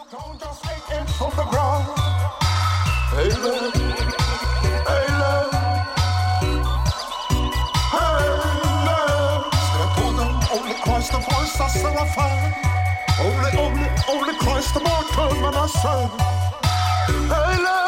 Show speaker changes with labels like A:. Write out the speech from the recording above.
A: Don't just take him from the ground. Hey love, hey love, hey love. Step on them, only Christ the voice I serify. Only Christ the mortal man I serve. Hey love.